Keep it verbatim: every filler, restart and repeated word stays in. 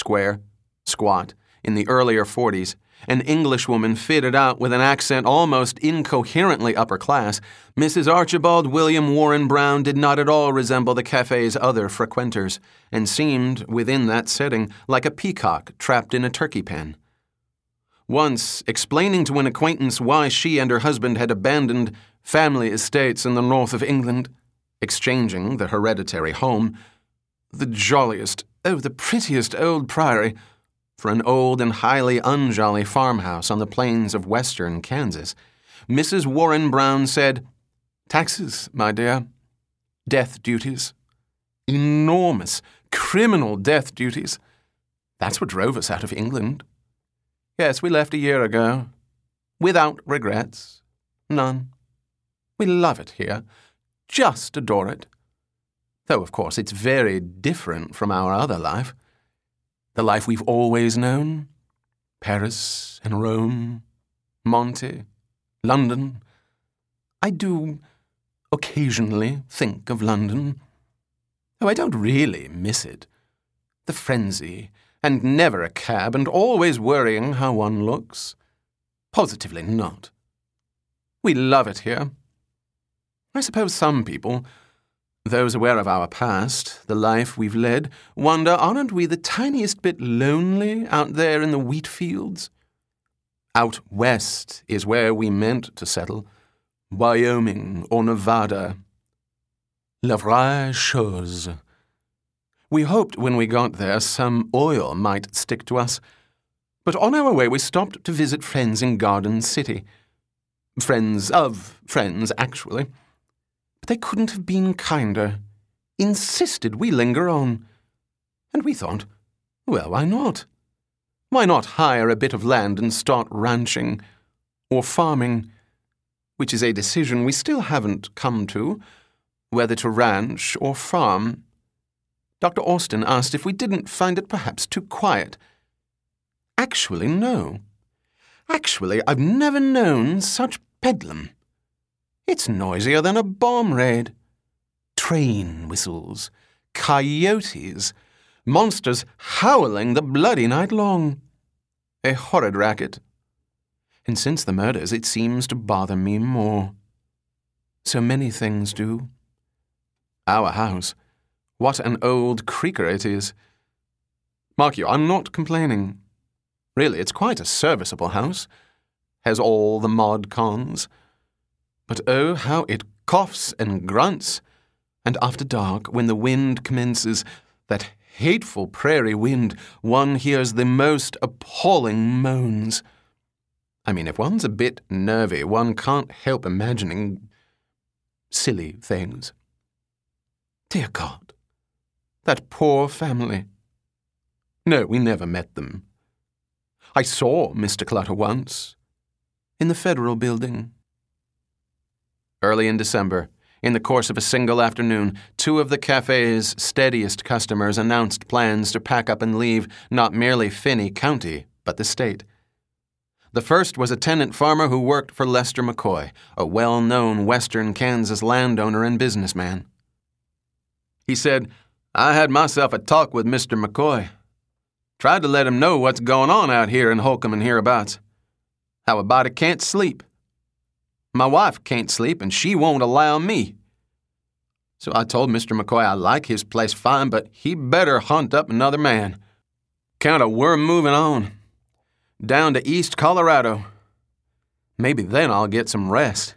square, squat, in the earlier forties, an Englishwoman fitted out with an accent almost incoherently upper class, Missus Archibald William Warren Brown did not at all resemble the cafe's other frequenters, and seemed, within that setting, like a peacock trapped in a turkey pen. Once, explaining to an acquaintance why she and her husband had abandoned family estates in the north of England, exchanging the hereditary home, the jolliest, oh, the prettiest old priory, for an old and highly unjolly farmhouse on the plains of western Kansas, Missus Warren Brown said, "Taxes, my dear. Death duties. Enormous, criminal death duties. That's what drove us out of England. Yes, we left a year ago. Without regrets. None. We love it here. Just adore it. Though, of course, it's very different from our other life. The life we've always known. Paris and Rome, Monte, London. I do occasionally think of London. Oh, I don't really miss it. The frenzy, and never a cab, and always worrying how one looks. Positively not. We love it here. I suppose some people, those aware of our past, the life we've led, wonder, aren't we the tiniest bit lonely out there in the wheat fields? Out west is where we meant to settle. Wyoming or Nevada. La vraie chose. We hoped when we got there some oil might stick to us, but on our way we stopped to visit friends in Garden City. Friends of friends, actually. But they couldn't have been kinder. Insisted we linger on. And we thought, well, why not? Why not hire a bit of land and start ranching, or farming, which is a decision we still haven't come to, whether to ranch or farm. Doctor Austin asked if we didn't find it perhaps too quiet. Actually, no. Actually, I've never known such bedlam. It's noisier than a bomb raid. Train whistles, coyotes, monsters howling the bloody night long. A horrid racket. And since the murders, it seems to bother me more. So many things do. Our house. What an old creaker it is. Mark you, I'm not complaining. Really, it's quite a serviceable house. Has all the mod cons. But oh, how it coughs and grunts. And after dark, when the wind commences, that hateful prairie wind, one hears the most appalling moans. I mean, if one's a bit nervy, one can't help imagining silly things. Dear God, that poor family. No, we never met them. I saw Mister Clutter once, in the Federal Building. Early in December, in the course of a single afternoon, two of the cafe's steadiest customers announced plans to pack up and leave not merely Finney County, but the state. The first was a tenant farmer who worked for Lester McCoy, a well-known western Kansas landowner and businessman. He said, I had myself a talk with Mister McCoy. Tried to let him know what's going on out here in Holcomb and hereabouts. How a body can't sleep. My wife can't sleep, and she won't allow me. So I told Mister McCoy I like his place fine, but he better hunt up another man. Count of we're moving on. Down to East Colorado. Maybe then I'll get some rest.